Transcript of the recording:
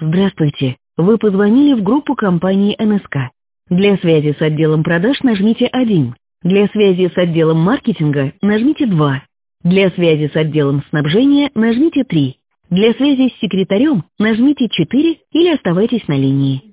Здравствуйте. Вы позвонили в группу компании НСК. Для связи с отделом продаж нажмите 1. Для связи с отделом маркетинга нажмите 2. Для связи с отделом снабжения нажмите 3. Для связи с секретарем нажмите 4 или оставайтесь на линии.